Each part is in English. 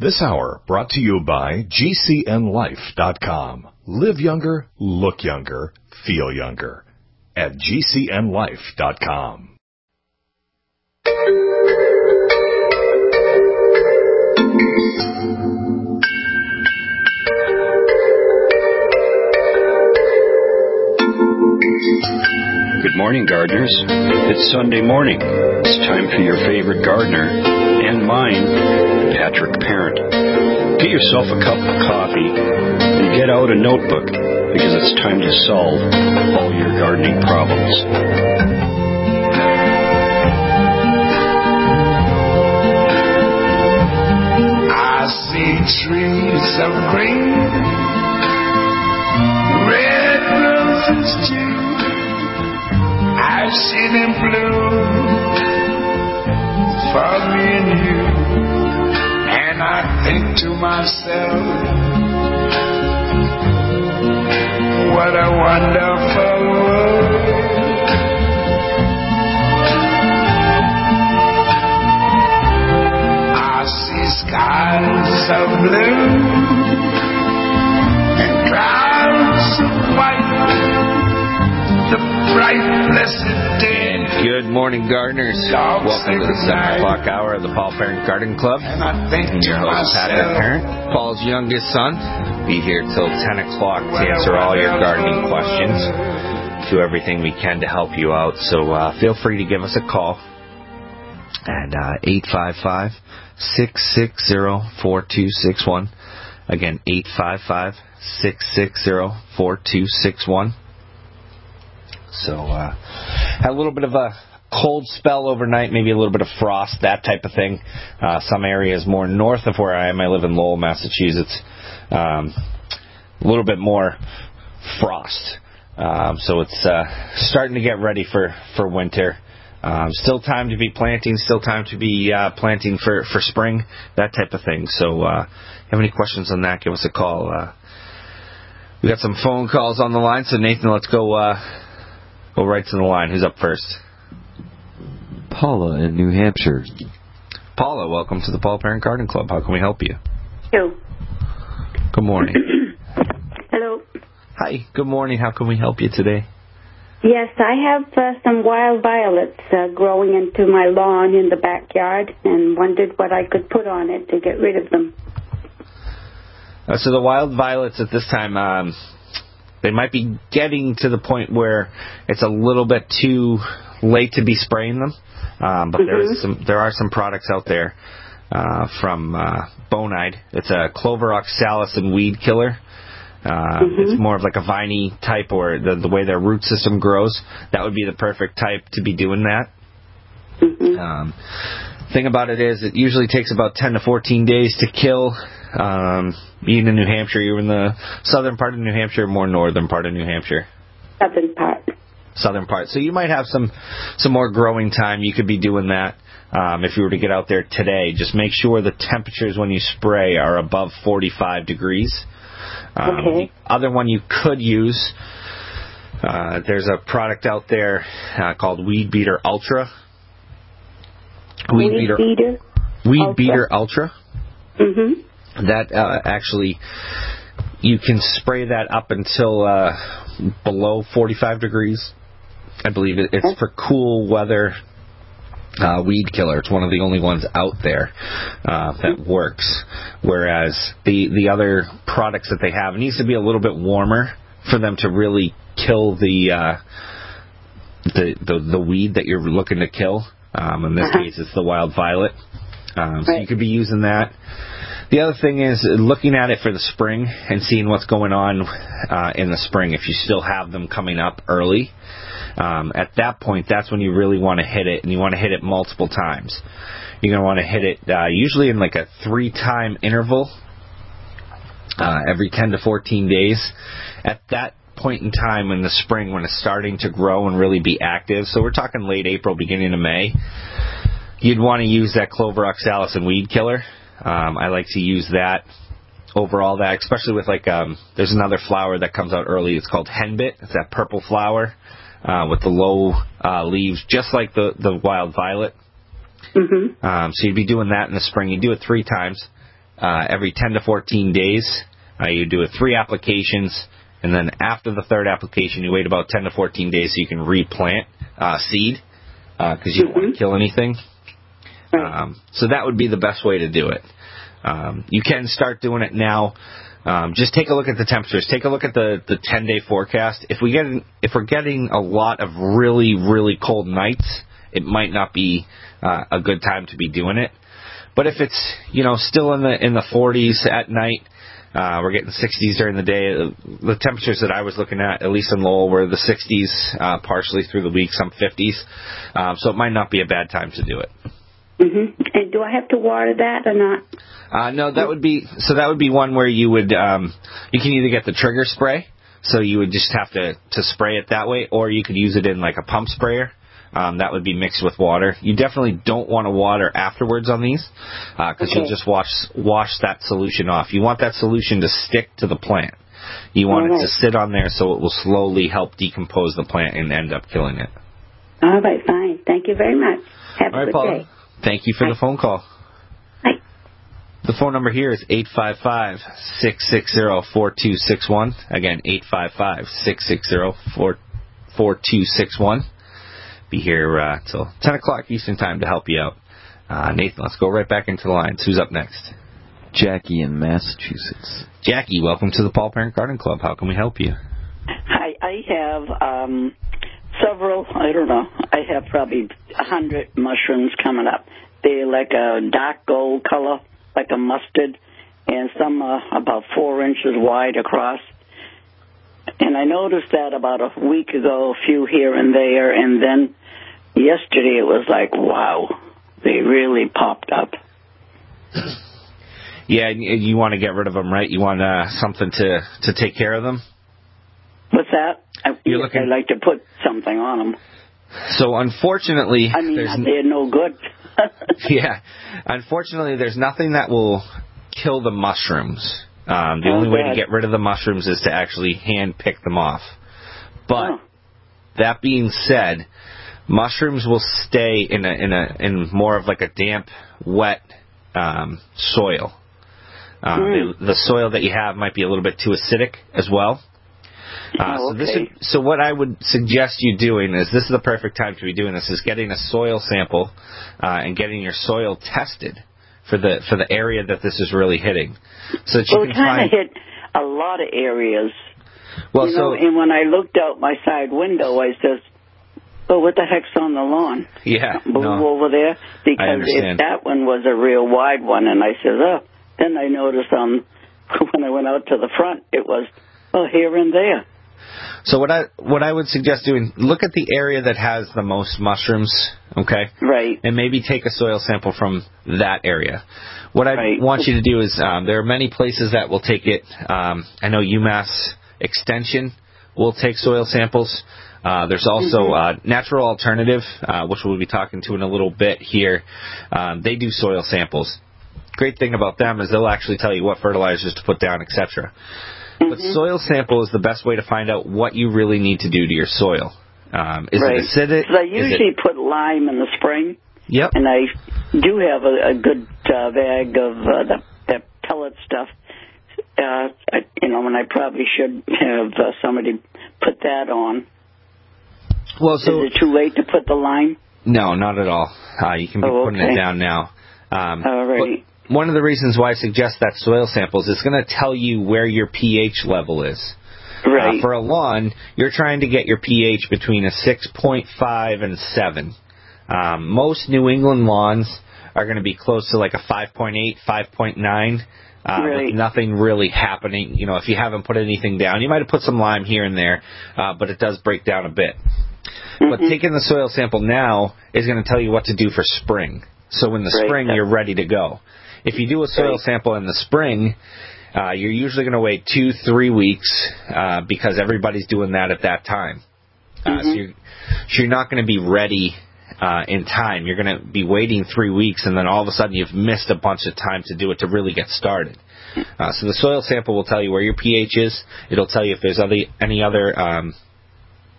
This hour brought to you by GCNLife.com. Live younger, look younger, feel younger at GCNLife.com. Good morning, gardeners. It's Sunday morning. It's time for your favorite gardener and mine, Patrick Parent. Get yourself a cup of coffee and get out a notebook because it's time to solve all your gardening problems. I see trees of green, red roses too. I see them bloom for me and you, and I think to myself, what a wonderful world. I see skies of blue and clouds of white, the bright blessed day. Good morning, gardeners. Welcome to the 7 o'clock hour of the Paul Parent Garden Club. And I think I'm your host, Patrick Parent, Paul's youngest son. Be here till 10 o'clock to answer all your gardening questions. Do everything we can to help you out. So feel free to give us a call at 855-660-4261. Again, 855-660-4261. So, had a little bit of a cold spell overnight, maybe a little bit of frost, that type of thing. Some areas more north of where I am. I live in Lowell, Massachusetts. A little bit more frost. So it's starting to get ready for winter. Still time to be planting, still time to be planting for spring, that type of thing. So, if you have any questions on that, give us a call. We got some phone calls on the line, so Nathan, let's go right to the line. Who's up first? Paula in New Hampshire. Paula, welcome to the Paul Parent Garden Club. How can we help you? Hello. Good morning. Hello. Hi, good morning. How can we help you today? Yes, I have some wild violets growing into my lawn in the backyard and wondered what I could put on it to get rid of them. So the wild violets at this time, they might be getting to the point where it's a little bit too late to be spraying them. But there are some products out there from Bonide. It's a clover oxalis and weed killer. It's more of like a viney type, or the way their root system grows. That would be the perfect type to be doing that. Thing about it is it usually takes about 10 to 14 days to kill. Being in New Hampshire, you're in the southern part of New Hampshire, more northern part of New Hampshire? Southern part. Southern part. So you might have some more growing time. You could be doing that if you were to get out there today. Just make sure the temperatures when you spray are above 45 degrees. The other one you could use, there's a product out there called Weed Beater Ultra. Weed Beater Ultra. That actually, you can spray that up until below 45 degrees. I believe it's for cool weather weed killer. It's one of the only ones out there that works. Whereas the other products that they have, it needs to be a little bit warmer for them to really kill the weed that you're looking to kill. In this case, it's the wild violet. So you could be using that. The other thing is looking at it for the spring and seeing what's going on in the spring. If you still have them coming up early, at that point, that's when you really want to hit it, and you want to hit it multiple times. You're going to want to hit it usually in like a 3-time interval every 10 to 14 days. At that point in time in the spring when it's starting to grow and really be active, so we're talking late April, beginning of May, you'd want to use that clover oxalis and weed killer. I like to use that overall, that especially with there's another flower that comes out early. It's called henbit. It's that purple flower with the low leaves, just like the wild violet. So you'd be doing that in the spring. You do it 3 times. every 10 to 14 days. You do it 3 applications, and then after the 3rd application, you wait about 10 to 14 days so you can replant seed, because you don't want to kill anything. So that would be the best way to do it. You can start doing it now. Just take a look at the temperatures. Take a look at the 10-day forecast. If we're getting a lot of really, really cold nights, it might not be a good time to be doing it. But if it's still in the 40s at night, we're getting 60s during the day. The temperatures that I was looking at least in Lowell, were the 60s partially through the week, some 50s. So it might not be a bad time to do it. Mm-hmm. And do I have to water that or not? No, that would be one where you would you can either get the trigger spray, so you would just have to spray it that way, or you could use it in like a pump sprayer. That would be mixed with water. You definitely don't want to water afterwards on these, because you'll just wash that solution off. You want that solution to stick to the plant. You want it to sit on there so it will slowly help decompose the plant and end up killing it. All right, fine. Thank you very much. Have a good day. Thank you for the phone call. Bye. The phone number here is 855-660-4261. Again, 855-660-4261. Be here till 10 o'clock Eastern Time to help you out. Nathan, let's go right back into the lines. Who's up next? Jackie in Massachusetts. Jackie, welcome to the Paul Parent Garden Club. How can we help you? Hi, I have several, I don't know, I have probably 100 mushrooms coming up. They're like a dark gold color, like a mustard, and some are about 4 inches wide across. And I noticed that about a week ago, a few here and there, and then yesterday it was like, wow, they really popped up. Yeah, you want to get rid of them, right? You want something to take care of them? What's that? I'd like to put something on them. So unfortunately, they're no good. Yeah, unfortunately, there's nothing that will kill the mushrooms. The only way to get rid of the mushrooms is to actually hand pick them off. But that being said, mushrooms will stay in more of like a damp, wet soil. The soil that you have might be a little bit too acidic as well. So what I would suggest you doing is, this is the perfect time to be doing this, is getting a soil sample and getting your soil tested for the area that this is really hitting. So that you can kind of hit a lot of areas. Well, and when I looked out my side window, I says, "Oh, what the heck's on the lawn?" Yeah, move over there, because if that one was a real wide one, and I said, "Oh." Then I noticed when I went out to the front, it was here and there. So what I would suggest doing, look at the area that has the most mushrooms, okay? Right. And maybe take a soil sample from that area. What I want you to do is, there are many places that will take it. I know UMass Extension will take soil samples. There's also Natural Alternative, which we'll be talking to in a little bit here. They do soil samples. Great thing about them is they'll actually tell you what fertilizers to put down, etc. But soil sample is the best way to find out what you really need to do to your soil. Is it acidic? Because I usually put lime in the spring. Yep. And I do have a good bag of that pellet stuff. And I probably should have somebody put that on. Well, is it too late to put the lime? No, not at all. You can be putting it down now. Alrighty. One of the reasons why I suggest that soil sample is it's going to tell you where your pH level is. Right. For a lawn, you're trying to get your pH between a 6.5 and 7. Most New England lawns are going to be close to like a 5.8, 5.9, with nothing really happening. If you haven't put anything down, you might have put some lime here and there, but it does break down a bit. But taking the soil sample now is going to tell you what to do for spring. So in the spring, you're ready to go. If you do a soil sample in the spring, you're usually going to wait 2-3 weeks because everybody's doing that at that time. So you're not going to be ready in time. You're going to be waiting 3 weeks, and then all of a sudden you've missed a bunch of time to do it to really get started. So the soil sample will tell you where your pH is. It'll tell you if there's any other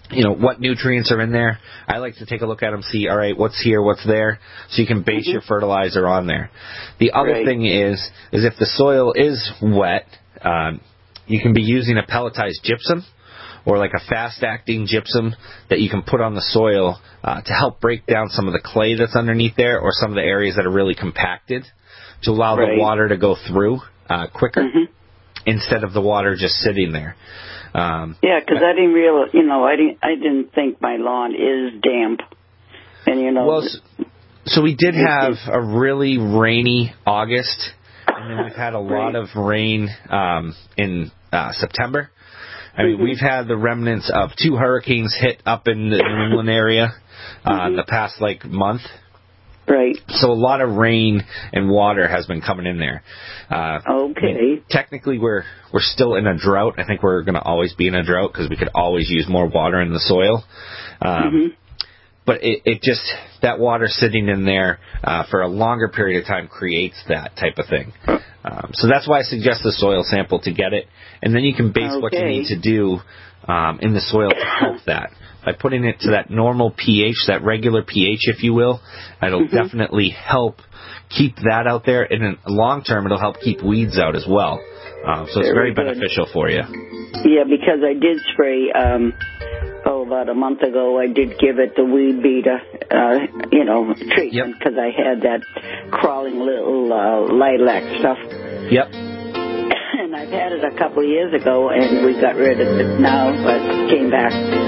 what nutrients are in there. I like to take a look at them, see, all right, what's here, what's there, so you can base your fertilizer on there. The other thing is if the soil is wet, you can be using a pelletized gypsum or like a fast-acting gypsum that you can put on the soil to help break down some of the clay that's underneath there or some of the areas that are really compacted to allow the water to go through quicker instead of the water just sitting there. Because I didn't realize, I didn't think my lawn is damp. And, Well, so we did have a really rainy August, and then we've had a lot of rain in September. I mean, we've had the remnants of 2 hurricanes hit up in the New England area the past, month. Right. So a lot of rain and water has been coming in there. Technically, we're still in a drought. I think we're going to always be in a drought because we could always use more water in the soil. But it just, that water sitting in there for a longer period of time creates that type of thing. So that's why I suggest the soil sample to get it. And then you can base what you need to do in the soil to help that. By putting it to that normal pH, that regular pH, if you will, it'll definitely help keep that out there. And in the long term, it'll help keep weeds out as well. So it's very beneficial for you. Yeah, because I did spray, about a month ago, I did give it the weed beater, treatment, because I had that crawling little lilac stuff. Yep. And I've had it a couple of years ago, and we got rid of it now, but it came back.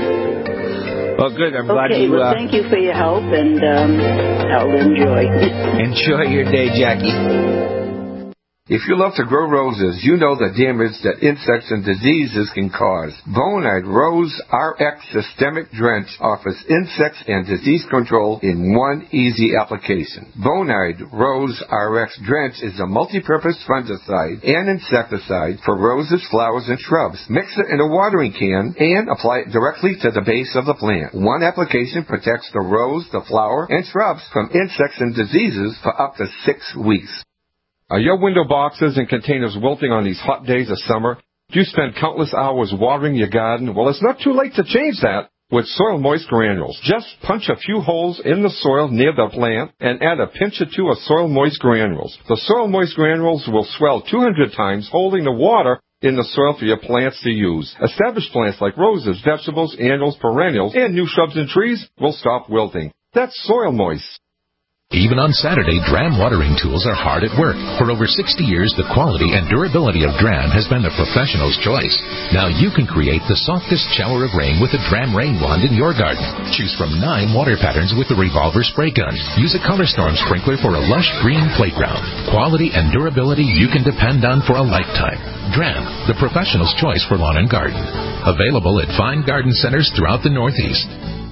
Well, good. I'm glad you... thank you for your help, and I'll enjoy. Enjoy your day, Jackie. If you love to grow roses, you know the damage that insects and diseases can cause. Bonide Rose RX Systemic Drench offers insects and disease control in one easy application. Bonide Rose RX Drench is a multi-purpose fungicide and insecticide for roses, flowers, and shrubs. Mix it in a watering can and apply it directly to the base of the plant. One application protects the rose, the flower, and shrubs from insects and diseases for up to 6 weeks. Are your window boxes and containers wilting on these hot days of summer? Do you spend countless hours watering your garden? Well, it's not too late to change that with Soil Moist Granules. Just punch a few holes in the soil near the plant and add a pinch or two of Soil Moist Granules. The Soil Moist Granules will swell 200 times, holding the water in the soil for your plants to use. Established plants like roses, vegetables, annuals, perennials, and new shrubs and trees will stop wilting. That's Soil Moist. Even on Saturday, Dram watering tools are hard at work. For over 60 years, the quality and durability of Dram has been the professional's choice. Now you can create the softest shower of rain with a Dram rain wand in your garden. Choose from 9 water patterns with the revolver spray gun. Use a Color Storm sprinkler for a lush green playground. Quality and durability you can depend on for a lifetime. Dram, the professional's choice for lawn and garden. Available at fine garden centers throughout the Northeast.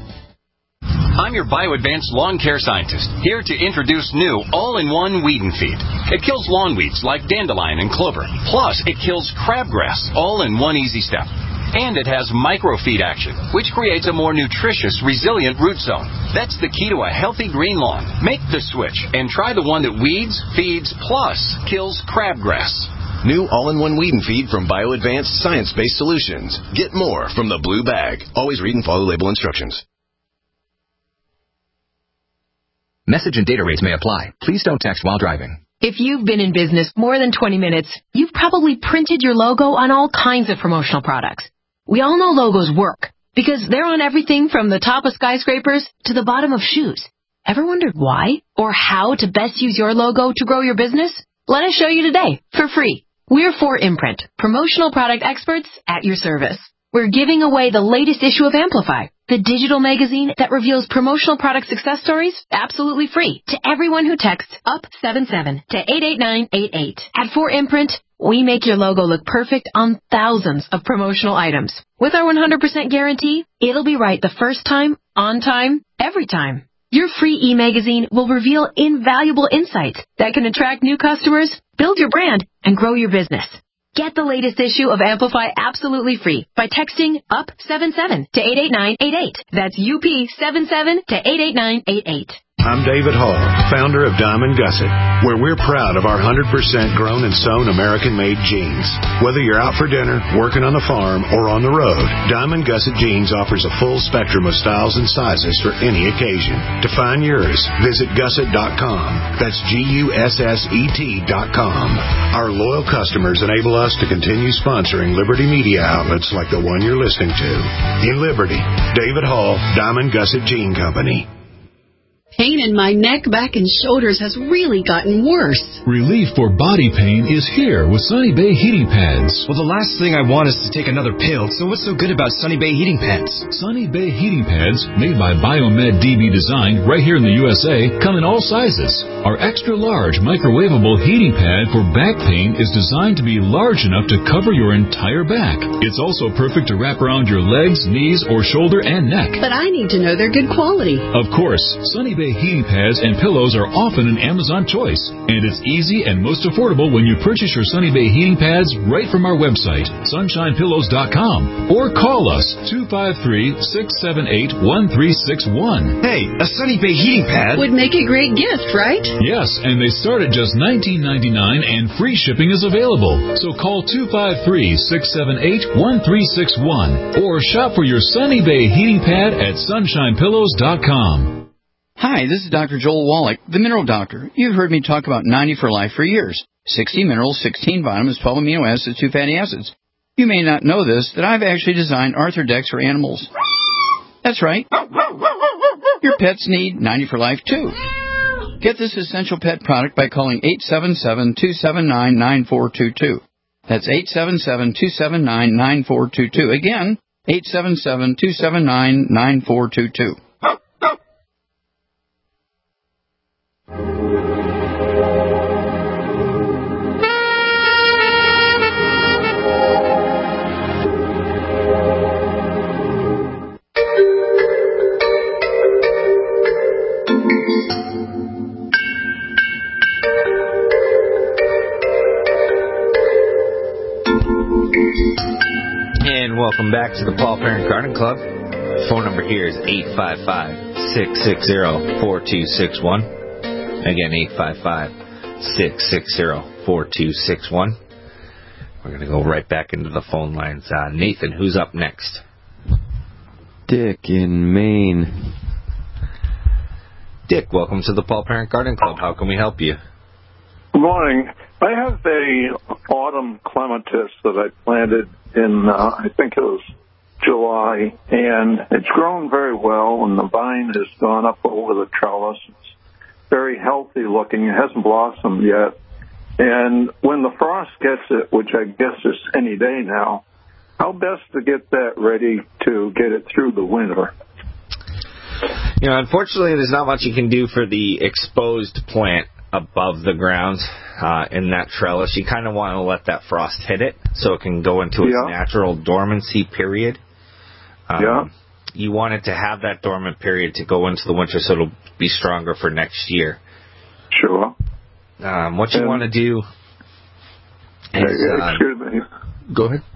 I'm your BioAdvanced lawn care scientist, here to introduce new all-in-one weed and feed. It kills lawn weeds like dandelion and clover. Plus, it kills crabgrass, all in one easy step. And it has microfeed action, which creates a more nutritious, resilient root zone. That's the key to a healthy green lawn. Make the switch and try the one that weeds, feeds, plus kills crabgrass. New all-in-one weed and feed from BioAdvanced science-based solutions. Get more from the blue bag. Always read and follow label instructions. Message and data rates may apply. Please don't text while driving. If you've been in business more than 20 minutes, you've probably printed your logo on all kinds of promotional products. We all know logos work because they're on everything from the top of skyscrapers to the bottom of shoes. Ever wondered why or how to best use your logo to grow your business? Let us show you today for free. We're 4imprint, promotional product experts at your service. We're giving away the latest issue of Amplify, the digital magazine that reveals promotional product success stories absolutely free to everyone who texts UP77 to 88988. At 4imprint, we make your logo look perfect on thousands of promotional items. With our 100% guarantee, it'll be right the first time, on time, every time. Your free e-magazine will reveal invaluable insights that can attract new customers, build your brand, and grow your business. Get the latest issue of Amplify absolutely free by texting UP77 to 88988. That's UP77 to 88988. I'm David Hall, founder of Diamond Gusset, where we're proud of our 100% grown and sewn American-made jeans. Whether you're out for dinner, working on the farm, or on the road, Diamond Gusset Jeans offers a full spectrum of styles and sizes for any occasion. To find yours, visit gusset.com. That's GUSSET.com. Our loyal customers enable us to continue sponsoring Liberty media outlets like the one you're listening to. In Liberty, David Hall, Diamond Gusset Jean Company. Pain in my neck, back, and shoulders has really gotten worse. Relief for body pain is here with Sunny Bay heating pads. Well, the last thing I want is to take another pill, so what's so good about Sunny Bay heating pads? Sunny Bay heating pads, made by Biomed DB Design right here in the USA, come in all sizes. Our extra large microwavable heating pad for back pain is designed to be large enough to cover your entire back. It's also perfect to wrap around your legs, knees, or shoulder and neck. But I need to know they're good quality. Of course, Sunny Bay heating pads and pillows are often an Amazon choice, and it's easy and most affordable when you purchase your Sunny Bay heating pads right from our website, sunshinepillows.com, or call us 253-678-1361. Hey, a Sunny Bay heating pad would make a great gift, right? Yes, and they start at just $19.99 and free shipping is available. So call 253-678-1361 or shop for your Sunny Bay heating pad at sunshinepillows.com. Hi, this is Dr. Joel Wallach, the Mineral Doctor. You've heard me talk about 90 for Life for years. 60 minerals, 16 vitamins, 12 amino acids, 2 fatty acids. You may not know this, that I've actually designed Arthrodex for animals. That's right. Your pets need 90 for Life, too. Get this essential pet product by calling 877-279-9422. That's 877-279-9422. Again, 877-279-9422. And welcome back to the Paul Parent Garden Club. Phone number here is 855-660-4261. Again, 855-660-4261. We're going to go right back into the phone lines. Nathan, who's up next? Dick in Maine. Dick, welcome to the Paul Parent Garden Club. How can we help you? Good morning. I have a autumn clematis that I planted in, I think it was July, and it's grown very well, and the vine has gone up over the trellis. It's very healthy looking. It hasn't blossomed yet. And when the frost gets it, which I guess is any day now, how best to get that ready to get it through the winter? You know, unfortunately, there's not much you can do for the exposed plant above the ground in that trellis. You kind of want to let that frost hit it so it can go into its natural dormancy period. You want it to have that dormant period to go into the winter so it'll be stronger for next year. Sure. What you want to do is... excuse me. Go ahead.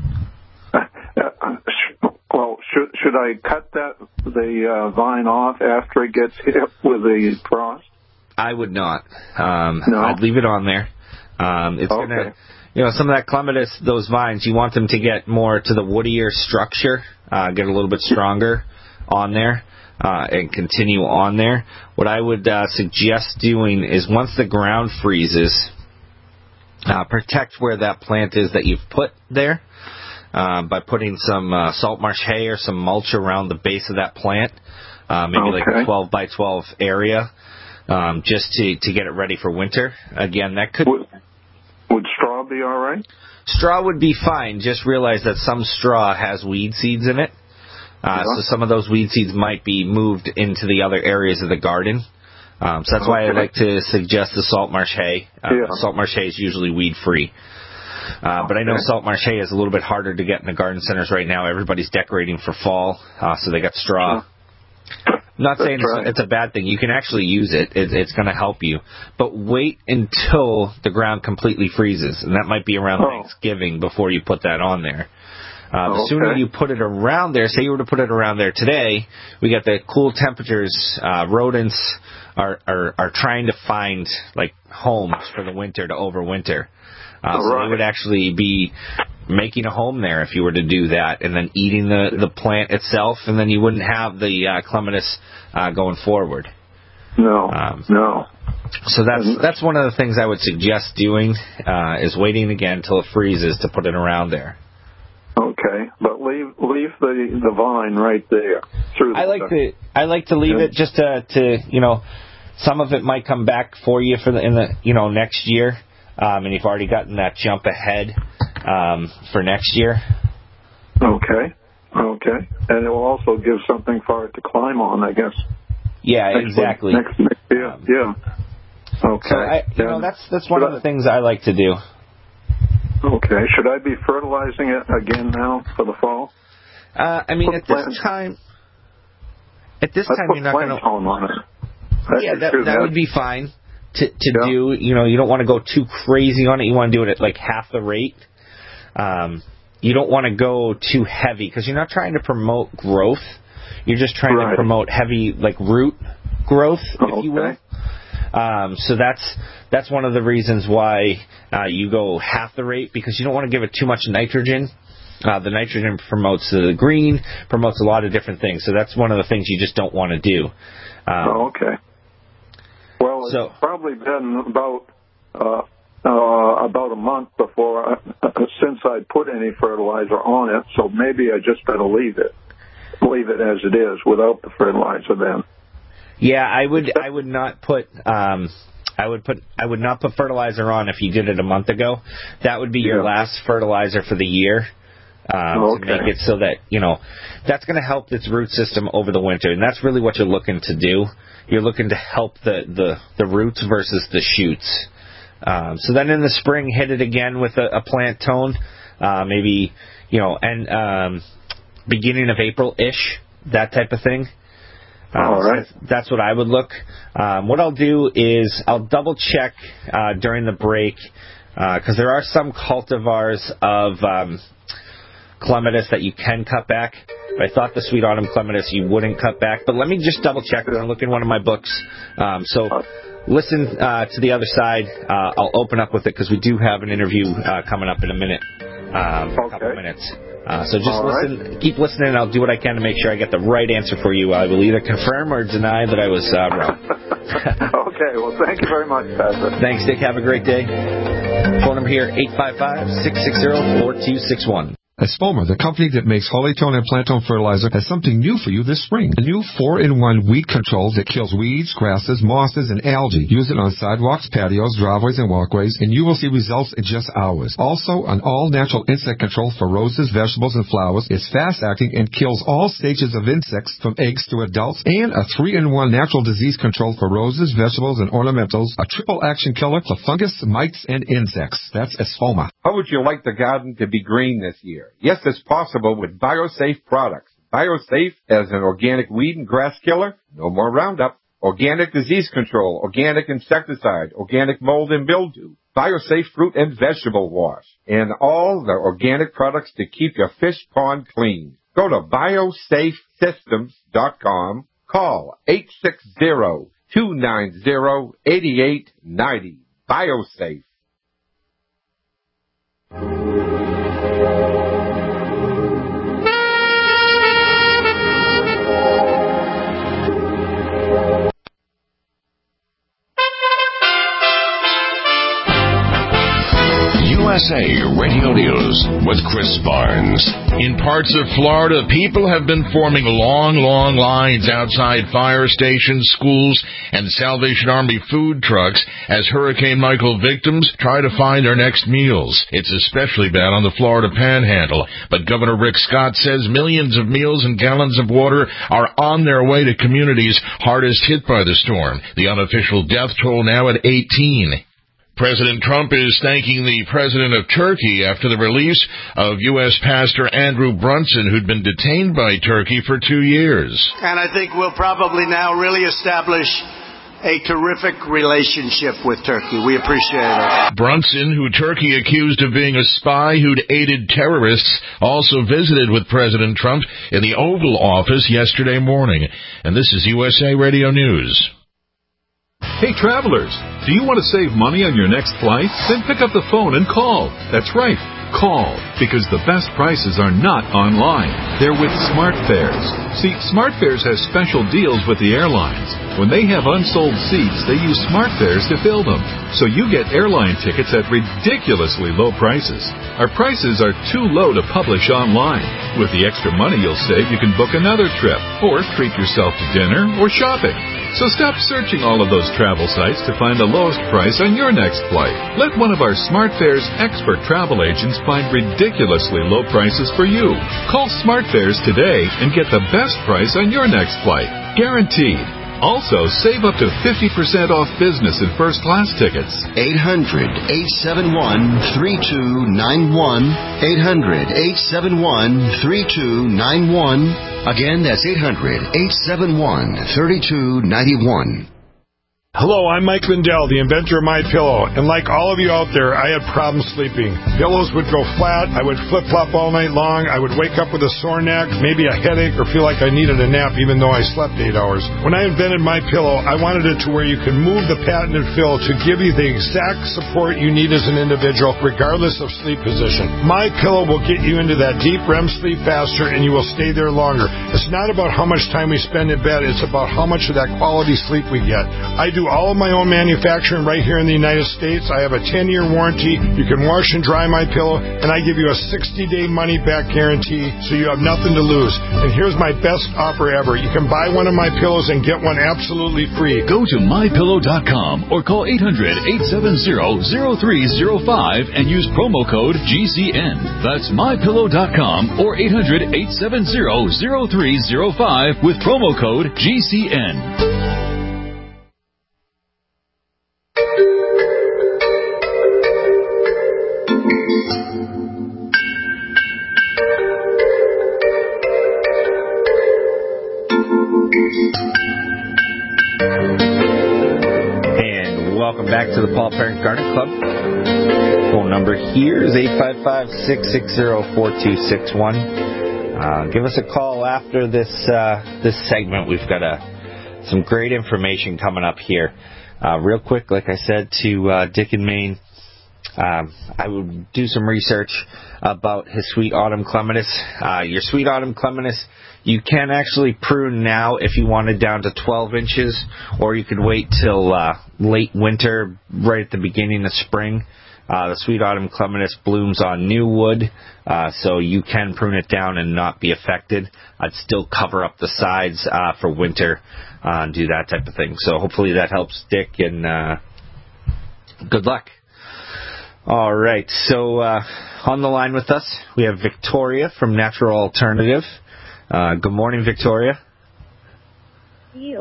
Well, should I cut the vine off after it gets hit with the frost? I would not. No? I'd leave it on there. It's okay. Gonna, you know, some of that clematis, those vines, you want them to get more to the woodier structure, get a little bit stronger on there, and continue on there. What I would suggest doing is once the ground freezes, protect where that plant is that you've put there by putting some salt marsh hay or some mulch around the base of that plant, maybe like a 12 by 12 area. Just to get it ready for winter. Again, that could... Would straw be all right? Straw would be fine. Just realize that some straw has weed seeds in it. So some of those weed seeds might be moved into the other areas of the garden. So that's why I like to suggest the salt marsh hay. Salt marsh hay is usually weed-free. But I know salt marsh hay is a little bit harder to get in the garden centers right now. Everybody's decorating for fall, so they got straw. Not saying it's a bad thing. You can actually use it. It's going to help you. But wait until the ground completely freezes, and that might be around Thanksgiving before you put that on there. The sooner you put it around there, say you were to put it around there today, we got the cool temperatures. Rodents are trying to find like homes for the winter to overwinter. So they would actually be making a home there if you were to do that, and then eating the plant itself, and then you wouldn't have the clematis going forward. No. So that's one of the things I would suggest doing, is waiting again until it freezes to put it around there. Okay, but leave the vine right there. I like to leave it just to some of it might come back for you in the next year, and you've already gotten that jump ahead for next year. Okay, and it will also give something for it to climb on, I guess. Yeah, exactly. Next year, yeah. Okay. So that's one of the things I like to do. Okay. Should I be fertilizing it again now for the fall? At this time you're not going to. On it. Yeah, that would be fine to do. You don't want to go too crazy on it. You want to do it at like half the rate. You don't want to go too heavy because you're not trying to promote growth. You're just trying to promote heavy like root growth, if you will. So that's one of the reasons why you go half the rate, because you don't want to give it too much nitrogen. The nitrogen promotes the green, promotes a lot of different things. So that's one of the things you just don't want to do. Okay. Well, it's probably been about a month before since I put any fertilizer on it. So maybe I just better leave it as it is without the fertilizer then. Yeah, I would not put fertilizer on if you did it a month ago. That would be your last fertilizer for the year. To make it so that, that's going to help its root system over the winter. And that's really what you're looking to do. You're looking to help the roots versus the shoots. So then in the spring, hit it again with a plant tone, maybe, beginning of April-ish, that type of thing. All right. So that's what I would look. What I'll do is I'll double check during the break, because there are some cultivars of clematis that you can cut back. I thought the Sweet Autumn clematis you wouldn't cut back, but let me just double check. I'm going to look in one of my books. So listen to the other side. I'll open up with it because we do have an interview coming up in a minute, a couple minutes. So just listen, keep listening, and I'll do what I can to make sure I get the right answer for you. I will either confirm or deny that I was wrong. Okay, well, thank you very much, Patrick. Thanks, Dick. Have a great day. Phone number here, 855-660-4261. Espoma, the company that makes Hollytone and Plantone fertilizer, has something new for you this spring. A new 4-in-1 weed control that kills weeds, grasses, mosses, and algae. Use it on sidewalks, patios, driveways, and walkways, and you will see results in just hours. Also, an all-natural insect control for roses, vegetables, and flowers. It's fast-acting and kills all stages of insects from eggs to adults. And a 3-in-1 natural disease control for roses, vegetables, and ornamentals. A triple-action killer for fungus, mites, and insects. That's Espoma. How would you like the garden to be green this year? Yes, it's possible with BioSafe products. BioSafe as an organic weed and grass killer, no more Roundup. Organic disease control, organic insecticide, organic mold and mildew. BioSafe fruit and vegetable wash. And all the organic products to keep your fish pond clean. Go to biosafesystems.com. Call 860-290-8890. BioSafe. USA Radio News with Chris Barnes. In parts of Florida, people have been forming long lines outside fire stations, schools, and Salvation Army food trucks as Hurricane Michael victims try to find their next meals. It's especially bad on the Florida Panhandle, but Governor Rick Scott says millions of meals and gallons of water are on their way to communities hardest hit by the storm. The unofficial death toll now at 18. President Trump is thanking the president of Turkey after the release of U.S. pastor Andrew Brunson, who'd been detained by Turkey for 2 years. And I think we'll probably now really establish a terrific relationship with Turkey. We appreciate it. Brunson, who Turkey accused of being a spy who'd aided terrorists, also visited with President Trump in the Oval Office yesterday morning. And this is USA Radio News. Hey, travelers, do you want to save money on your next flight? Then pick up the phone and call. That's right. Call, because the best prices are not online. They're with SmartFares. See, SmartFares has special deals with the airlines. When they have unsold seats, they use SmartFares to fill them. So you get airline tickets at ridiculously low prices. Our prices are too low to publish online. With the extra money you'll save, you can book another trip, or treat yourself to dinner or shopping. So stop searching all of those travel sites to find the lowest price on your next flight. Let one of our SmartFares expert travel agents find ridiculously low prices for you. Call SmartFares today and get the best price on your next flight. Guaranteed. Also, save up to 50% off business and first class tickets. 800-871-3291. 800-871-3291. Again, that's 800-871-3291. Hello, I'm Mike Lindell, the inventor of MyPillow, and like all of you out there, I had problems sleeping. Pillows would go flat, I would flip-flop all night long, I would wake up with a sore neck, maybe a headache, or feel like I needed a nap even though I slept 8 hours. When I invented MyPillow, I wanted it to where you can move the patented fill to give you the exact support you need as an individual, regardless of sleep position. MyPillow will get you into that deep REM sleep faster, and you will stay there longer. It's not about how much time we spend in bed, it's about how much of that quality sleep we get. I do all of my own manufacturing right here in the United States. I have a 10-year warranty. You can wash and dry my pillow, and I give you a 60-day money-back guarantee, so you have nothing to lose. And here's my best offer ever. You can buy one of my pillows and get one absolutely free. Go to MyPillow.com or call 800-870-0305 and use promo code GCN. That's MyPillow.com or 800-870-0305 with promo code GCN. Back to the Paul Parent Garden Club. Phone number here is 855-660-4261. Give us a call after this segment. We've got some great information coming up here. Real quick, like I said to Dick in Maine, I would do some research about his Sweet Autumn Clematis. Your Sweet Autumn Clematis, you can actually prune now if you wanted down to 12 inches, or you could wait till late winter, right at the beginning of spring. The Sweet Autumn Clematis blooms on new wood, so you can prune it down and not be affected. I'd still cover up the sides for winter and do that type of thing. So hopefully that helps, Dick, and good luck. All right, so on the line with us, we have Victoria from Natural Alternative. Good morning, Victoria. How are you?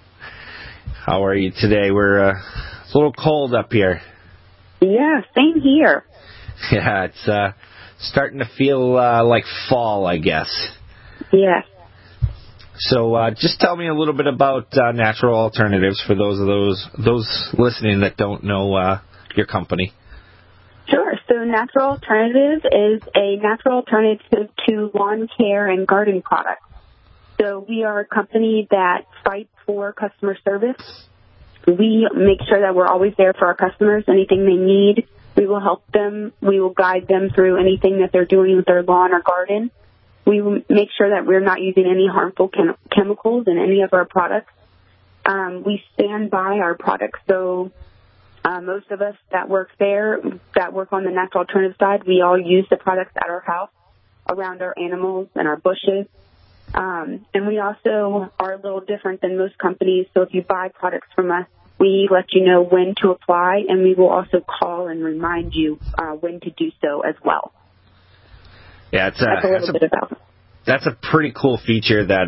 How are you today? It's a little cold up here. Yeah, same here. Yeah, it's starting to feel like fall, I guess. Yeah. So just tell me a little bit about Natural Alternatives for those listening that don't know your company. Sure. So Natural Alternative is a natural alternative to lawn care and garden products. So we are a company that fights for customer service. We make sure that we're always there for our customers. Anything they need, we will help them. We will guide them through anything that they're doing with their lawn or garden. We will make sure that we're not using any harmful chemicals in any of our products. We stand by our products. So most of us that work there, that work on the natural alternative side, we all use the products at our house, around our animals and our bushes. And we also are a little different than most companies. So if you buy products from us, we let you know when to apply, and we will also call and remind you when to do so as well. Yeah, that's a pretty cool feature that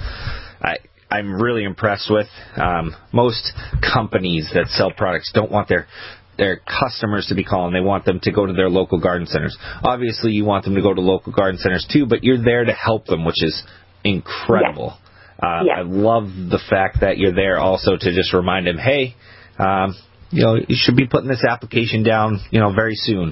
I'm really impressed with. Most companies that sell products don't want their customers to be calling. They want them to go to their local garden centers. Obviously, you want them to go to local garden centers too, but you're there to help them, which is incredible. I love the fact that you're there also to just remind him, hey, you should be putting this application down, very soon.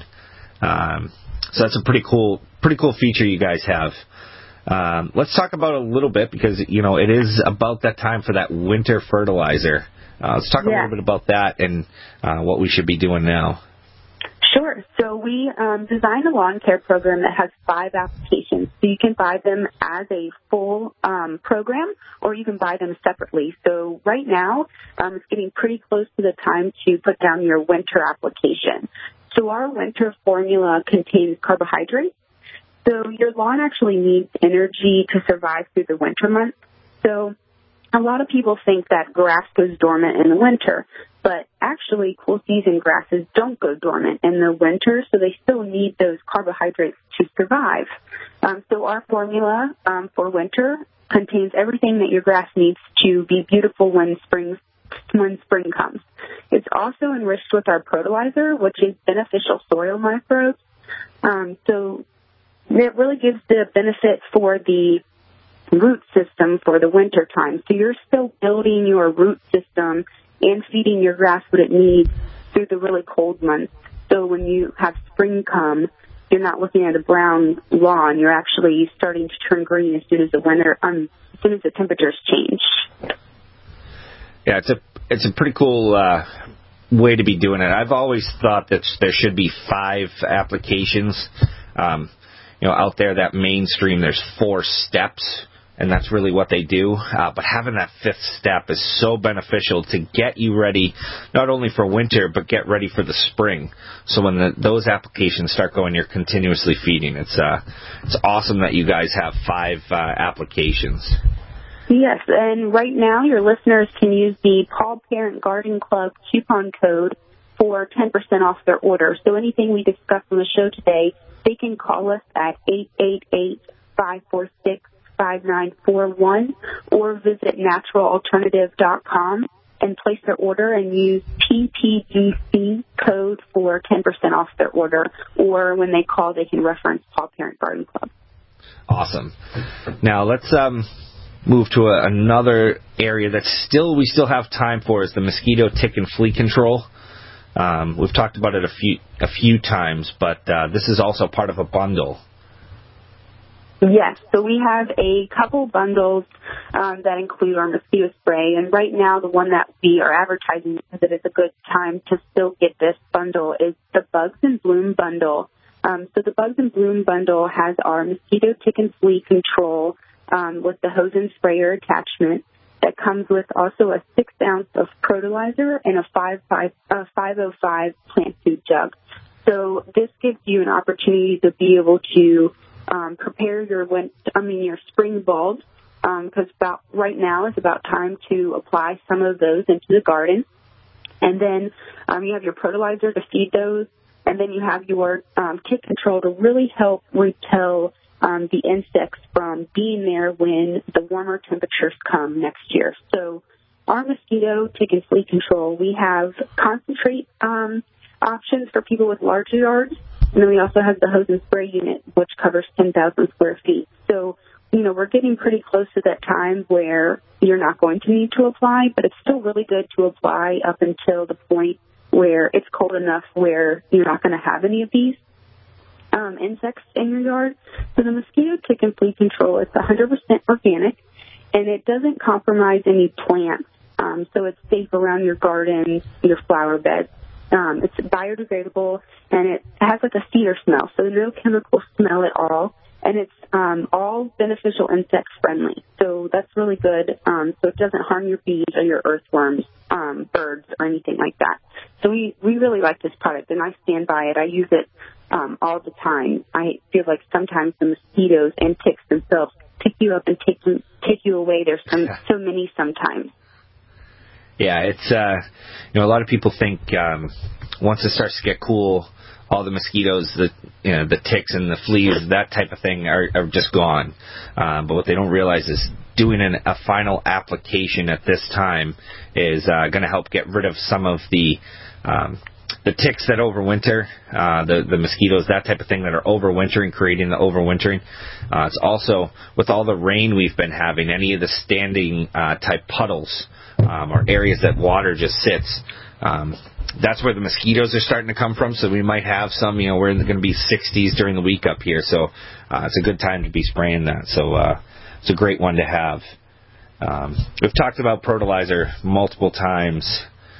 So that's a pretty cool feature you guys have. Let's talk about it a little bit because, it is about that time for that winter fertilizer. Let's talk a little bit about that and what we should be doing now. Sure. So we designed a lawn care program that has 5 applications. So you can buy them as a full program, or you can buy them separately. So right now, it's getting pretty close to the time to put down your winter application. So our winter formula contains carbohydrates. So your lawn actually needs energy to survive through the winter months. So a lot of people think that grass goes dormant in the winter, but actually cool season grasses don't go dormant in the winter, so they still need those carbohydrates to survive. So our formula for winter contains everything that your grass needs to be beautiful when spring comes. It's also enriched with our Protolizer, which is beneficial soil microbes. So it really gives the benefit for the root system for the winter time. So you're still building your root system and feeding your grass what it needs through the really cold months. So when you have spring come, you're not looking at a brown lawn. You're actually starting to turn green as soon as the temperatures change. Yeah, it's a pretty cool way to be doing it. I've always thought that there should be 5 applications. Out there that mainstream, there's 4 steps, and that's really what they do. But having that 5th step is so beneficial to get you ready, not only for winter, but get ready for the spring. So when those applications start going, you're continuously feeding. It's awesome that you guys have 5 applications. Yes, and right now your listeners can use the Paul Parent Garden Club coupon code for 10% off their order. So anything we discussed on the show today, they can call us at 888-546-5941 or visit naturalalternative.com and place their order and use PPGC code for 10% off their order. Or when they call, they can reference Paul Parent Garden Club. Awesome. Now let's move to another area that we still have time for is the mosquito, tick, and flea control. We've talked about it a few times, but this is also part of a bundle. Yes, so we have a couple bundles that include our mosquito spray, and right now the one that we are advertising because it is a good time to still get this bundle is the Bugs and Bloom bundle. So the Bugs and Bloom bundle has our mosquito, tick, and flea control with the hose and sprayer attachment. That comes with also a 6 ounce of Protolizer and a 505 plant food jug. So this gives you an opportunity to be able to prepare your spring bulbs, because right now is about time to apply some of those into the garden. And then you have your Protolizer to feed those, and then you have your tick control to really help repel the insects from being there when the warmer temperatures come next year. So our mosquito, tick, and flea control, we have concentrate options for people with larger yards, and then we also have the hose and spray unit, which covers 10,000 square feet. So, we're getting pretty close to that time where you're not going to need to apply, but it's still really good to apply up until the point where it's cold enough where you're not going to have any of these insects in your yard. So the mosquito, tick, and flea control is 100% organic, and it doesn't compromise any plants. So it's safe around your garden, your flower beds. It's biodegradable, and it has like a cedar smell, so no chemical smell at all. And it's all beneficial insect friendly. So that's really good. So it doesn't harm your bees or your earthworms, birds, or anything like that. So we really like this product, and I stand by it. I use it all the time. I feel like sometimes the mosquitoes and ticks themselves pick you up and take you away. There's so many sometimes. Yeah, it's a lot of people think once it starts to get cool, all the mosquitoes, the ticks and the fleas, that type of thing are just gone. But what they don't realize is doing a final application at this time is going to help get rid of some of the the ticks that overwinter, the mosquitoes, that type of thing that are overwintering, creating the overwintering. It's also, with all the rain we've been having, any of the standing type puddles or areas that water just sits, that's where the mosquitoes are starting to come from. So we might have some, we're going to be 60s during the week up here. So it's a good time to be spraying that. So it's a great one to have. We've talked about Protolizer multiple times.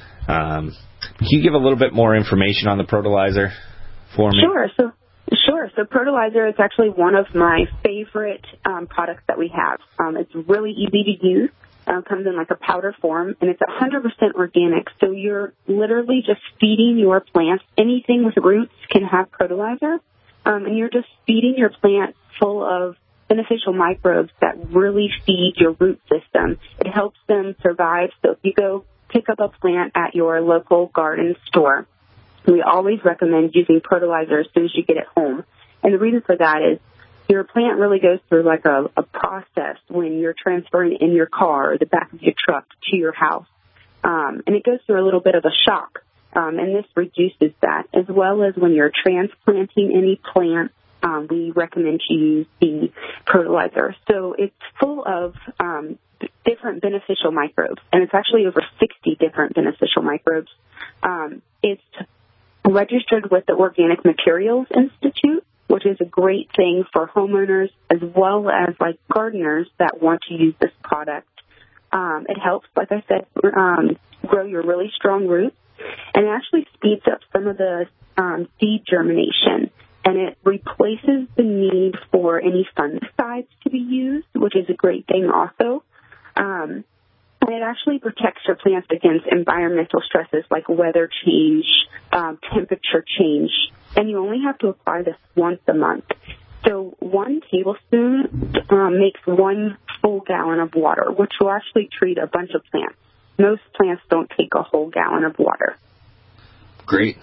Can you give a little bit more information on the Protolizer for me? Sure. So Protolizer is actually one of my favorite products that we have. It's really easy to use. Comes in like a powder form, and it's 100% organic. So you're literally just feeding your plants. Anything with roots can have Protolizer, and you're just feeding your plant full of beneficial microbes that really feed your root system. It helps them survive. So if you go pick up a plant at your local garden store, we always recommend using Protolizer as soon as you get it home. And the reason for that is your plant really goes through like a process when you're transferring in your car or the back of your truck to your house. And it goes through a little bit of a shock. And this reduces that, as well as when you're transplanting any plant. We recommend you use the Protolizer. So it's full of different beneficial microbes, and it's actually over 60 different beneficial microbes. It's registered with the Organic Materials Institute, which is a great thing for homeowners as well as like gardeners that want to use this product. It helps, like I said, grow your really strong roots, and it actually speeds up some of the seed germination. And it replaces the need for any fungicides to be used, which is a great thing also. And it actually protects your plants against environmental stresses like weather change, temperature change. And you only have to apply this once a month. So 1 tablespoon makes 1 full gallon of water, which will actually treat a bunch of plants. Most plants don't take a whole gallon of water. Great.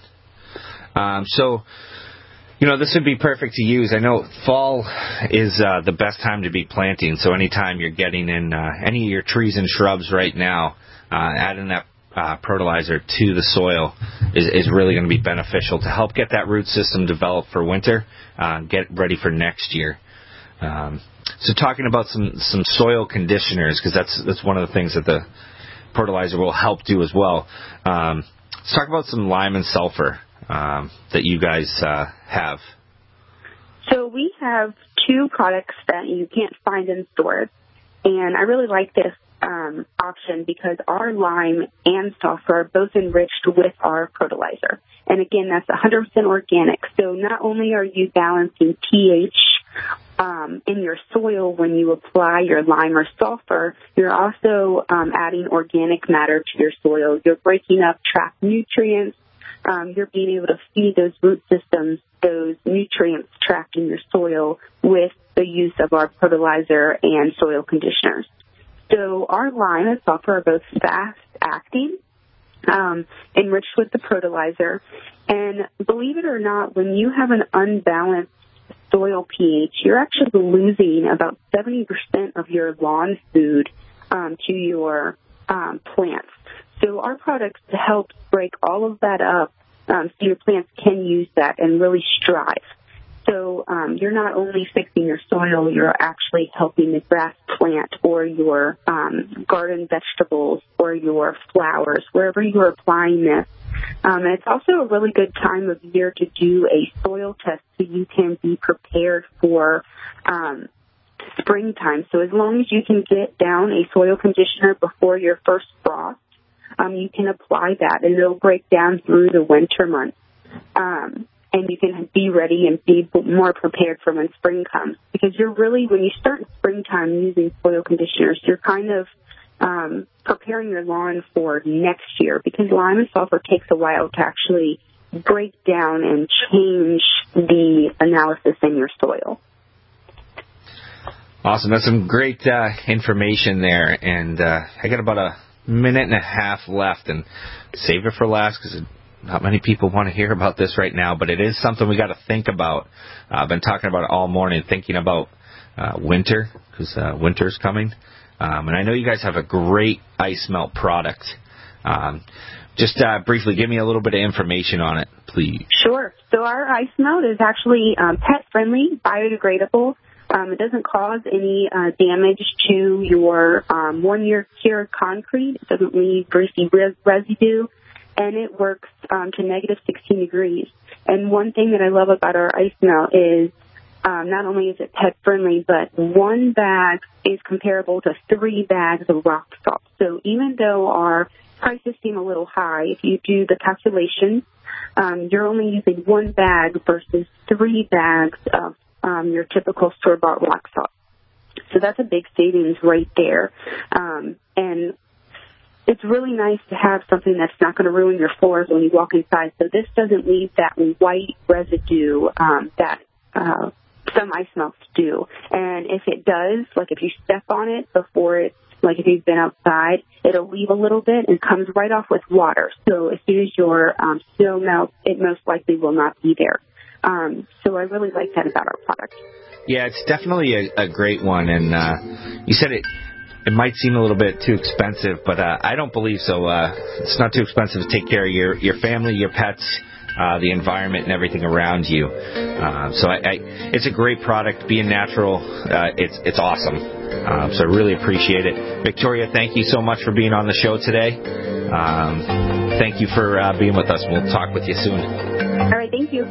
This would be perfect to use. I know fall is the best time to be planting, so anytime you're getting in any of your trees and shrubs right now, adding that Protolizer to the soil is really going to be beneficial to help get that root system developed for winter, get ready for next year. So talking about some soil conditioners, because that's one of the things that the Protolizer will help do as well. Let's talk about some lime and sulfur that you guys have. So we have 2 products that you can't find in stores, and I really like this option because our lime and sulfur are both enriched with our Protolizer. And again, that's 100% organic. So not only are you balancing pH in your soil when you apply your lime or sulfur, you're also adding organic matter to your soil. You're breaking up trapped nutrients. You're being able to feed those root systems those nutrients trapped in your soil with the use of our Protolizer and soil conditioners. So our lime and sulfur are both fast-acting, enriched with the Protolizer. And believe it or not, when you have an unbalanced soil pH, you're actually losing about 70% of your lawn food to your plants. So our products help break all of that up so your plants can use that and really strive. So you're not only fixing your soil, you're actually helping the grass plant or your garden vegetables or your flowers, wherever you're applying this. And it's also a really good time of year to do a soil test so you can be prepared for springtime. So as long as you can get down a soil conditioner before your first frost, you can apply that, and it'll break down through the winter months. And you can be ready and be more prepared for when spring comes. Because you're really, when you start in springtime using soil conditioners, you're kind of preparing your lawn for next year, because lime and sulfur takes a while to actually break down and change the analysis in your soil. Awesome. That's some great information there. And I got about a minute and a half left, and save it for last because not many people want to hear about this right now, but it is something we got to think about. I've been talking about it all morning, thinking about winter, because winter's coming. And I know you guys have a great ice melt product. Just briefly, give me a little bit of information on it, please. Sure. So our ice melt is actually pet-friendly, biodegradable. It doesn't cause any damage to your 1-year cured concrete. It doesn't leave greasy residue, and it works to negative 16 degrees. And one thing that I love about our ice melt is not only is it pet-friendly, but 1 bag is comparable to 3 bags of rock salt. So even though our prices seem a little high, if you do the calculation, you're only using 1 bag versus 3 bags of your typical store-bought rock salt. So that's a big savings right there. And it's really nice to have something that's not going to ruin your floors when you walk inside. So this doesn't leave that white residue that some ice melts do. And if it does, like if you step on it before it's, like if you've been outside, it'll leave a little bit and comes right off with water. So as soon as your snow melts, it most likely will not be there. So I really like that about our product. Yeah, it's definitely a great one. And you said it might seem a little bit too expensive, but I don't believe so. It's not too expensive to take care of your family, your pets, the environment, and everything around you. So it's a great product. Being natural, it's awesome. So I really appreciate it. Victoria, thank you so much for being on the show today. Thank you for being with us. We'll talk with you soon. All right, thank you.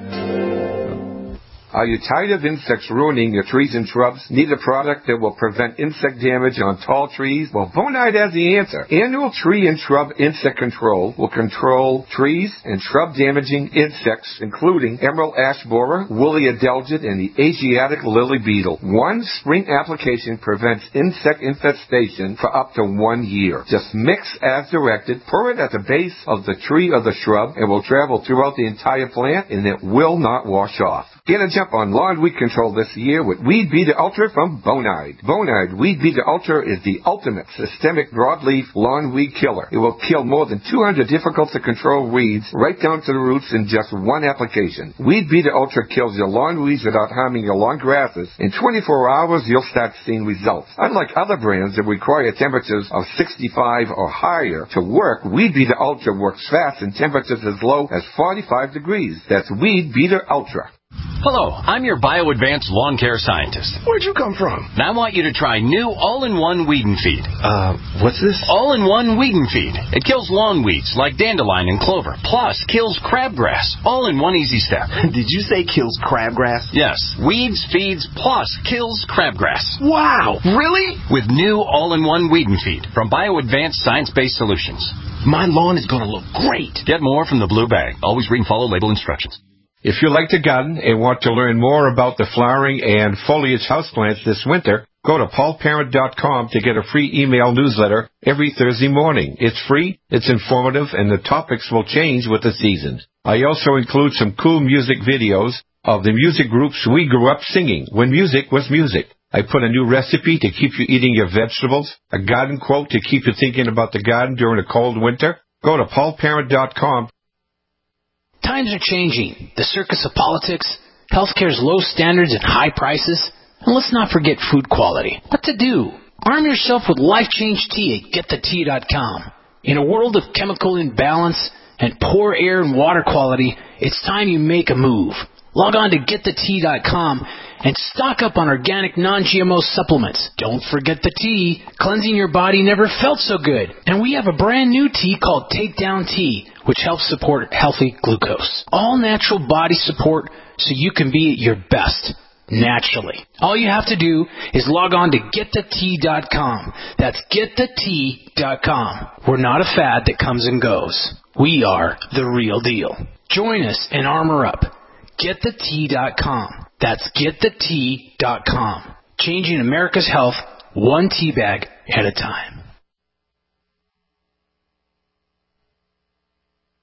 Are you tired of insects ruining your trees and shrubs? Need a product that will prevent insect damage on tall trees? Well, Bonide has the answer. Annual Tree and Shrub Insect Control will control trees and shrub damaging insects, including emerald ash borer, woolly adelgid, and the Asiatic lily beetle. 1 spring application prevents insect infestation for up to 1 year. Just mix as directed, pour it at the base of the tree or the shrub, and will travel throughout the entire plant, and it will not wash off. Get a jump on lawn weed control this year with Weed Beater Ultra from Bonide. Bonide Weed Beater Ultra is the ultimate systemic broadleaf lawn weed killer. It will kill more than 200 difficult-to-control weeds right down to the roots in just 1 application. Weed Beater Ultra kills your lawn weeds without harming your lawn grasses. In 24 hours, you'll start seeing results. Unlike other brands that require temperatures of 65 or higher to work, Weed Beater Ultra works fast in temperatures as low as 45 degrees. That's Weed Beater Ultra. Hello, I'm your BioAdvanced lawn care scientist. Where'd you come from? And I want you to try new All-in-One Weed and Feed. What's this? All-in-One Weed and Feed. It kills lawn weeds like dandelion and clover, plus kills crabgrass, all in one easy step. Did you say kills crabgrass? Yes, weeds, feeds, plus kills crabgrass. Wow, really? With new All-in-One Weed and Feed from BioAdvanced Science-Based Solutions. My lawn is going to look great. Get more from the blue bag. Always read and follow label instructions. If you like to garden and want to learn more about the flowering and foliage houseplants this winter, go to paulparent.com to get a free email newsletter every Thursday morning. It's free, it's informative, and the topics will change with the seasons. I also include some cool music videos of the music groups we grew up singing when music was music. I put a new recipe to keep you eating your vegetables, a garden quote to keep you thinking about the garden during a cold winter. Go to paulparent.com. Times are changing. The circus of politics, healthcare's low standards and high prices, and let's not forget food quality. What to do? Arm yourself with Life Change Tea at GetTheTea.com. In a world of chemical imbalance and poor air and water quality, it's time you make a move. Log on to GetTheTea.com and stock up on organic non-GMO supplements. Don't forget the tea. Cleansing your body never felt so good. And we have a brand new tea called Takedown Tea, which helps support healthy glucose. All natural body support so you can be at your best naturally. All you have to do is log on to GetTheTea.com. That's GetTheTea.com. We're not a fad that comes and goes. We are the real deal. Join us and armor up. GetTheTea.com. That's GetTheTea.com. Changing America's health one tea bag at a time.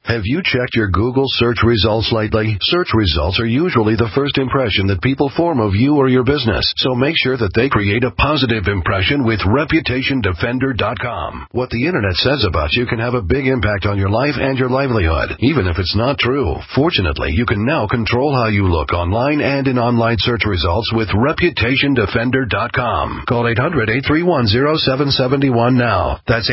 Have you checked your Google search results lately? Search results are usually the first impression that people form of you or your business, so make sure that they create a positive impression with ReputationDefender.com. What the Internet says about you can have a big impact on your life and your livelihood, even if it's not true. Fortunately, you can now control how you look online and in online search results with ReputationDefender.com. Call 800-831-0771 now. That's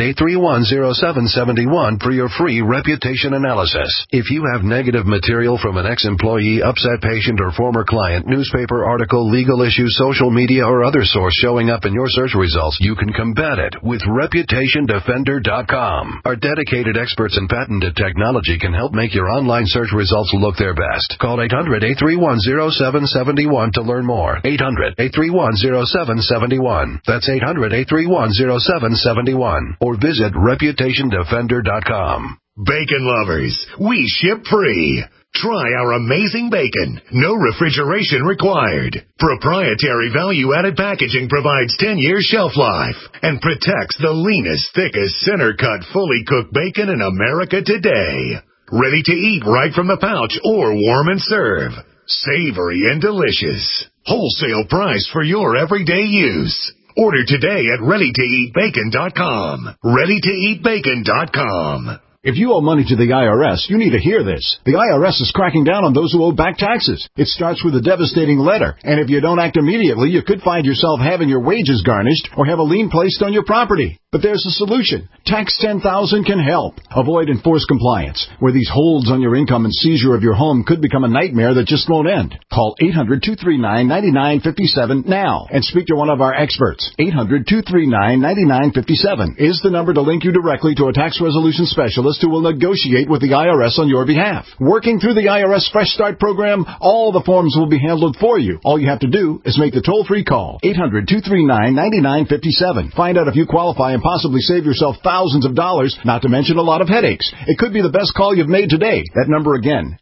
800-831-0771 for your free reputation analysis. If you have negative material from an ex-employee, upset patient, or former client, newspaper article, legal issue, social media, or other source showing up in your search results, you can combat it with ReputationDefender.com. Our dedicated experts in patented technology can help make your online search results look their best. Call 800-831-0771 to learn more. 800-831-0771. That's 800-831-0771. Or visit ReputationDefender.com. Bacon lovers, we ship free. Try our amazing bacon. No refrigeration required. Proprietary value-added packaging provides 10 years shelf life and protects the leanest, thickest, center-cut, fully cooked bacon in America today. Ready to eat right from the pouch or warm and serve. Savory and delicious. Wholesale price for your everyday use. Order today at ReadyToEatBacon.com. ReadyToEatBacon.com. If you owe money to the IRS, you need to hear this. The IRS is cracking down on those who owe back taxes. It starts with a devastating letter, and if you don't act immediately, you could find yourself having your wages garnished or have a lien placed on your property. But there's a solution. Tax 10,000 can help. Avoid enforced compliance, where these holds on your income and seizure of your home could become a nightmare that just won't end. Call 800-239-9957 now and speak to one of our experts. 800-239-9957 is the number to link you directly to a tax resolution specialist who will negotiate with the IRS on your behalf. Working through the IRS Fresh Start program, all the forms will be handled for you. All you have to do is make the toll-free call. 800-239-9957. Find out if you qualify and possibly save yourself thousands of dollars, not to mention a lot of headaches. It could be the best call you've made today. That number again,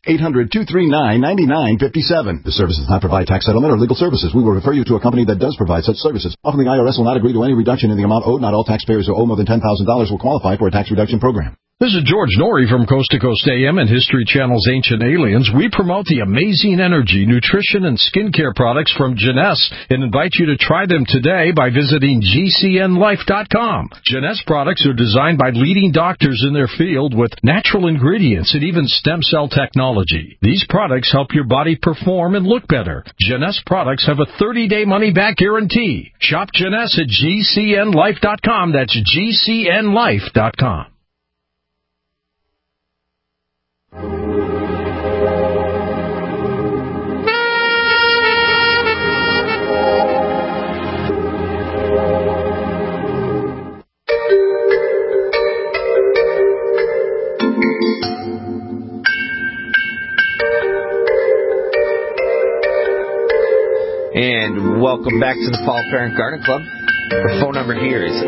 800-239-9957. This service does not provide tax settlement or legal services. We will refer you to a company that does provide such services. Often the IRS will not agree to any reduction in the amount owed. Not all taxpayers who owe more than $10,000 will qualify for a tax reduction program. This is George Norrie from Coast to Coast AM and History Channel's Ancient Aliens. We promote the amazing energy, nutrition, and skincare products from Jeunesse and invite you to try them today by visiting GCNLife.com. Jeunesse products are designed by leading doctors in their field with natural ingredients and even stem cell technology. These products help your body perform and look better. Jeunesse products have a 30-day money-back guarantee. Shop Jeunesse at GCNLife.com. That's GCNLife.com. And welcome back to the Fall Parent Garden Club. The phone number here is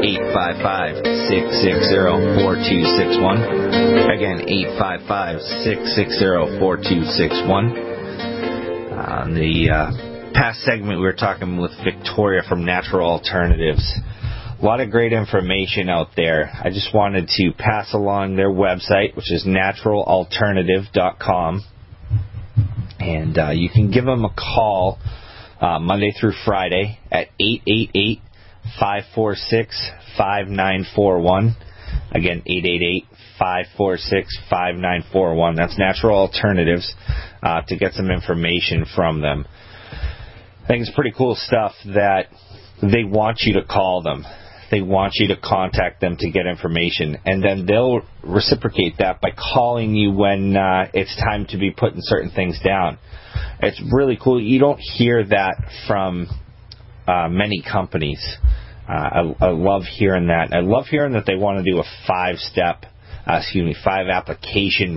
855-660-4261. Again, 855-660-4261. On the past segment, we were talking with Victoria from Natural Alternatives. A lot of great information out there. I just wanted to pass along their website, which is naturalalternative.com. And you can give them a call Monday through Friday at 888-546-5941. Again, 888-546-5941. That's Natural Alternatives to get some information from them. I think it's pretty cool stuff that they want you to call them. They want you to contact them to get information, and then they'll reciprocate that by calling you when it's time to be putting certain things down. It's really cool. You don't hear that from many companies. I love hearing that. I love hearing that they want to do a five application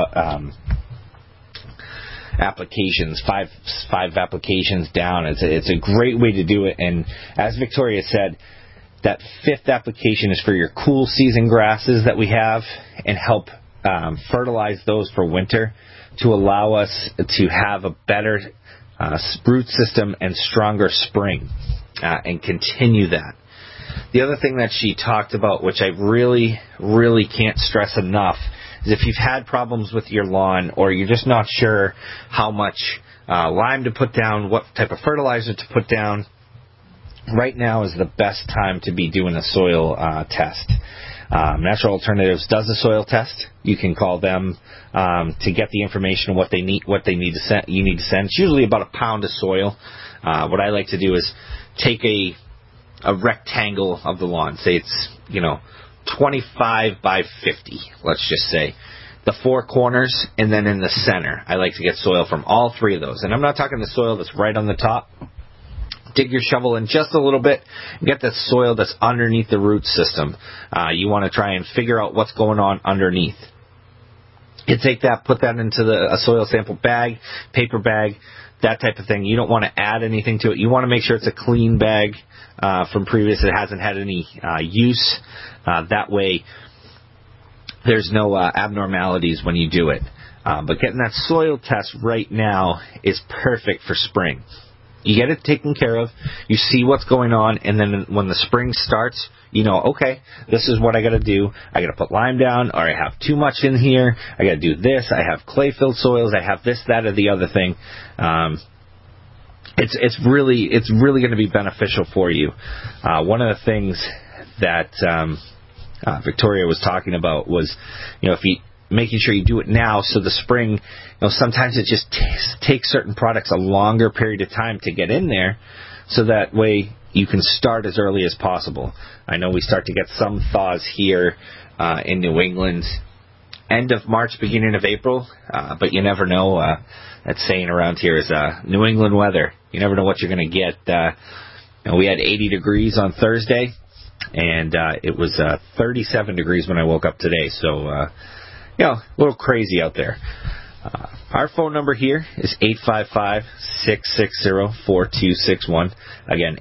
applications, five applications down. It's a great way to do it. And as Victoria said, that fifth application is for your cool season grasses that we have and help fertilize those for winter to allow us to have a better root system and stronger spring and continue that. The other thing that she talked about, which I really, really can't stress enough, is if you've had problems with your lawn or you're just not sure how much lime to put down, what type of fertilizer to put down, right now is the best time to be doing a soil test. Natural Alternatives does a soil test. You can call them to get the information on what they need to send. You need to send. It's usually about a pound of soil. What I like to do is take a rectangle of the lawn. Say it's 25 by 50. Let's just say the four corners, and then in the center, I like to get soil from all three of those. And I'm not talking the soil that's right on the top. Dig your shovel in just a little bit and get the soil that's underneath the root system. You want to try and figure out what's going on underneath. You take that, put that into a soil sample bag, paper bag, that type of thing. You don't want to add anything to it. You want to make sure it's a clean bag from previous. It hasn't had any use. That way there's no abnormalities when you do it. But getting that soil test right now is perfect for spring. You get it taken care of, you see what's going on, and then when the spring starts, okay, this is what I got to do. I got to put lime down, or I have too much in here. I got to do this. I have clay-filled soils. I have this, that, or the other thing. It's really going to be beneficial for you. One of the things that Victoria was talking about was, if you making sure you do it now, so the spring, sometimes it just takes certain products a longer period of time to get in there, so that way you can start as early as possible. I know we start to get some thaws here in New England, end of March, beginning of April, but you never know. That saying around here is New England weather. You never know what you're going to get. We had 80 degrees on Thursday, and it was 37 degrees when I woke up today, so a little crazy out there. Our phone number here is 855-660-4261. Again,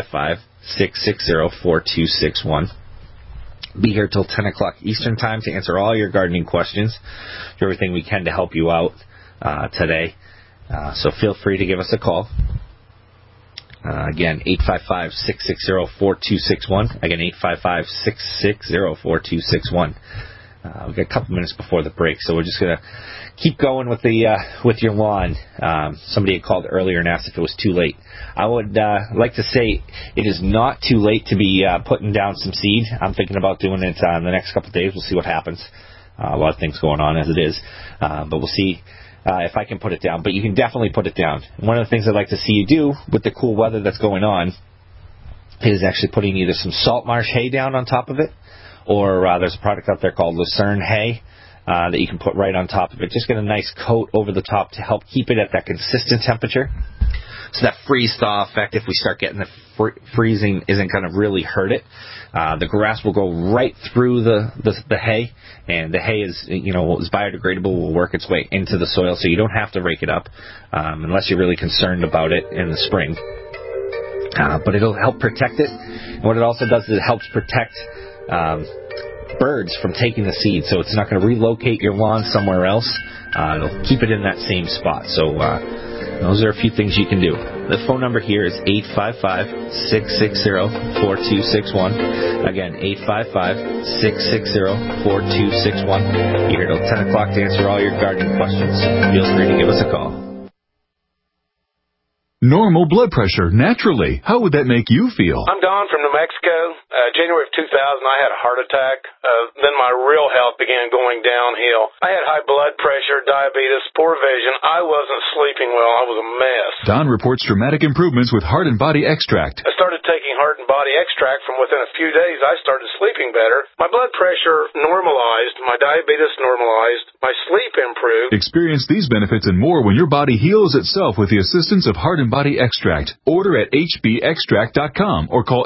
855-660-4261. Be here till 10 o'clock Eastern Time to answer all your gardening questions. Do everything we can to help you out today. So feel free to give us a call. Again, 855-660-4261. Again, 855-660-4261. We've got a couple minutes before the break, so we're just going to keep going with your lawn. Somebody had called earlier and asked if it was too late. I would like to say it is not too late to be putting down some seed. I'm thinking about doing it in the next couple of days. We'll see what happens. A lot of things going on as it is, but we'll see if I can put it down. But you can definitely put it down. One of the things I'd like to see you do with the cool weather that's going on is actually putting either some salt marsh hay down on top of it, or there's a product out there called Lucerne hay that you can put right on top of it. Just get a nice coat over the top to help keep it at that consistent temperature. So that freeze-thaw effect, if we start getting the freezing, isn't going to really hurt it. The grass will go right through the hay, and the hay is biodegradable, will work its way into the soil, so you don't have to rake it up unless you're really concerned about it in the spring. But it'll help protect it. And what it also does is it helps protect birds from taking the seed, so it's not going to relocate your lawn somewhere else. It'll keep it in that same spot. So those are a few things you can do. The phone number here is 855-660-4261. Again, 855-660-4261. You're here till 10 o'clock to answer all your gardening questions. Feel free to give us a call. Normal blood pressure, naturally. How would that make you feel? I'm Don from New Mexico. January of 2000, I had a heart attack. Then my real health began going downhill. I had high blood pressure, diabetes, poor vision. I wasn't sleeping well. I was a mess. Don reports dramatic improvements with Heart and Body Extract. I started taking Heart and Body Extract. From within a few days, I started sleeping better. My blood pressure normalized. My diabetes normalized. My sleep improved. Experience these benefits and more when your body heals itself with the assistance of Heart and Body Extract. Order at hbextract.com or call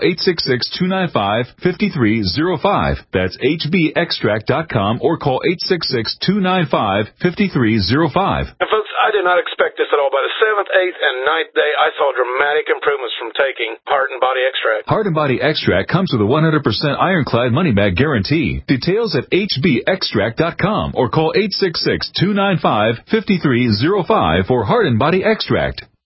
866-295-5305. That's hbextract.com or call 866-295-5305. And folks, I did not expect this at all. By the 7th, 8th, and 9th day, I saw dramatic improvements from taking Heart and Body Extract. Heart and Body Extract comes with a 100% ironclad money-back guarantee. Details at hbextract.com or call 866-295-5305 for Heart and Body Extract.